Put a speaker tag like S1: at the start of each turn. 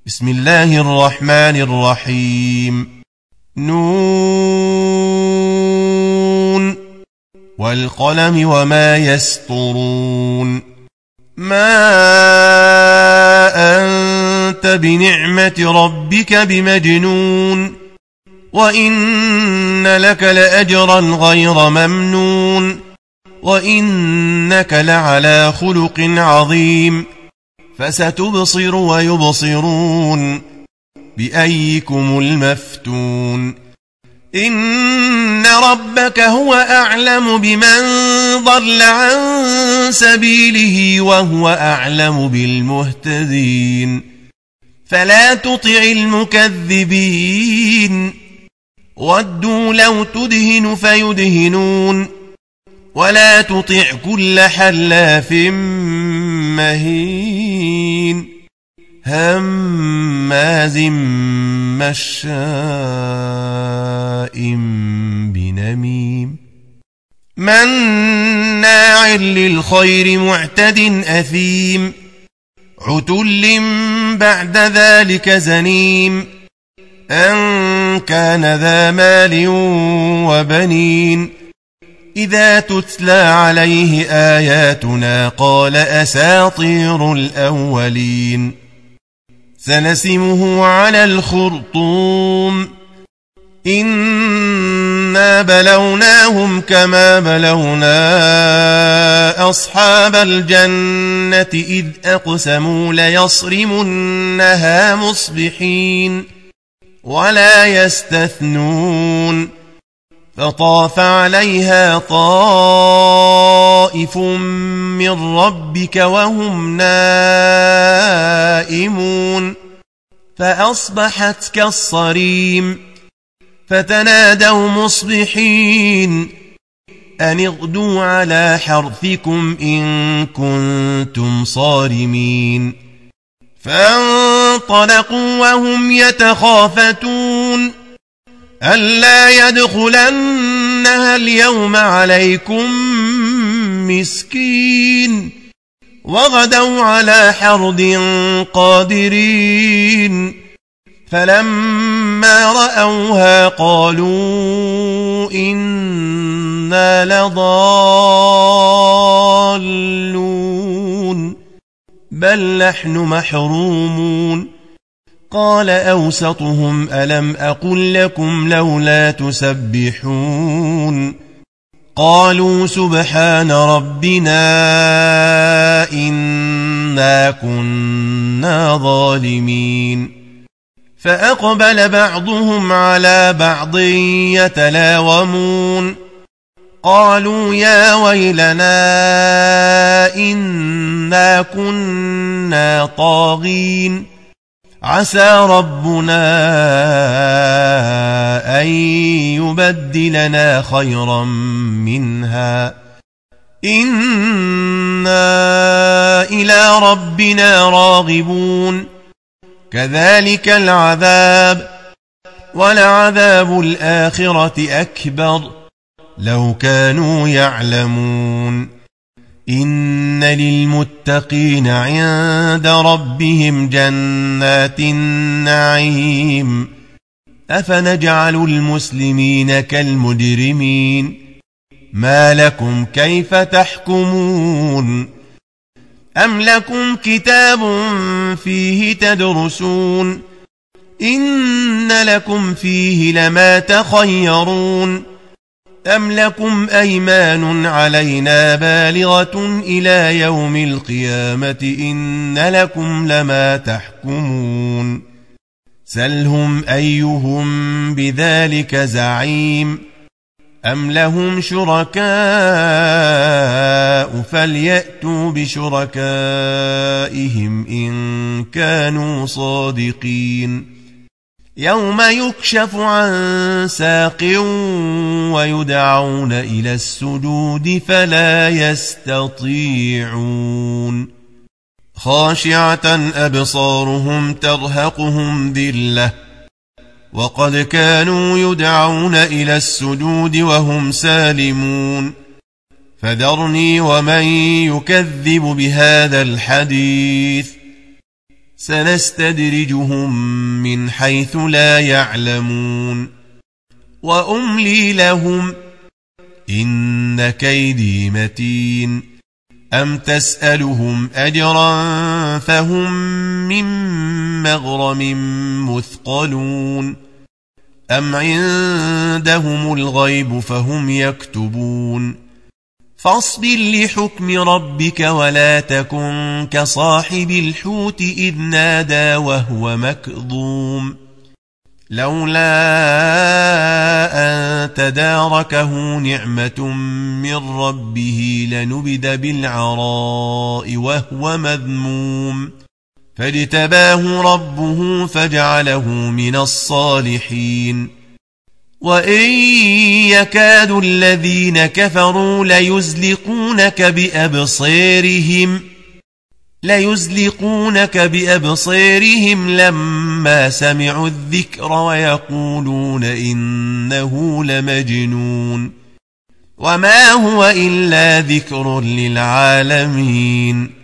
S1: بسم الله الرحمن الرحيم. نون والقلم وما يسطرون. ما أنت بنعمة ربك بمجنون وإن لك لأجرا غير ممنون وإنك لعلى خلق عظيم. فستبصر ويبصرون بأيكم المفتون. إن ربك هو أعلم بمن ضل عن سبيله وهو أعلم بالمهتدين. فلا تطع المكذبين ودوا لو تدهن فيدهنون ولا تطع كل حلاف مهين هماز مشاء بنميم مناع للخير معتد أثيم عتل بعد ذلك زنيم أن كان ذا مال وبنين إذا تتلى عليه آياتنا قال أساطير الأولين. سنسمه على الخرطوم. إنا بلوناهم كما بلونا أصحاب الجنة إذ أقسموا ليصرمنها مصبحين ولا يستثنون. فطاف عليها طائف من ربك وهم نائمون فأصبحت كالصريم. فتنادوا مصبحين أن اغدوا على حرثكم إن كنتم صارمين. فانطلقوا وهم يتخافتون ألا يدخلنها اليوم عليكم مسكين وغدوا على حرد قادرين. فلما رأوها قالوا إنا لضالون بل نحن محرومون. قال أوسطهم ألم أقل لكم لولا تسبحون. قالوا سبحان ربنا إنا كنا ظالمين. فأقبل بعضهم على بعض يتلاومون قالوا يا ويلنا إنا كنا طاغين عسى ربنا أن يبدلنا خيرا منها إنا إلى ربنا راغبون. كذلك العذاب ولعذاب الآخرة أكبر لو كانوا يعلمون. إن للمتقين عند ربهم جنات النعيم. أفنجعل المسلمين كالمجرمين ما لكم كيف تحكمون. أم لكم كتاب فيه تدرسون إن لكم فيه لما تخيرون. أم لكم أيمان علينا بالغة إلى يوم القيامة إن لكم لما تحكمون. سلهم أيهم بذلك زعيم. أم لهم شركاء فليأتوا بشركائهم إن كانوا صادقين. يوم يكشف عن ساق ويدعون إلى السجود فلا يستطيعون. خاشعة أبصارهم ترهقهم ذلة وقد كانوا يدعون إلى السجود وهم سالمون. فذرني ومن يكذب بهذا الحديث سنستدرجهم من حيث لا يعلمون وأملي لهم إن كيدي متين أم تسألهم أجرا فهم من مغرم مثقلون أم عندهم الغيب فهم يكتبون فاصبر لحكم ربك ولا تكن كصاحب الحوت إذ نادى وهو مكظوم لولا أن تداركه نعمة من ربه لنبذ بالعراء وهو مذموم فاجتباه ربه فجعله من الصالحين وإن يكاد الذين كفروا ليزلقونك بأبصارهم لما سمعوا الذكر ويقولون إنه لمجنون وما هو إلا ذكر للعالمين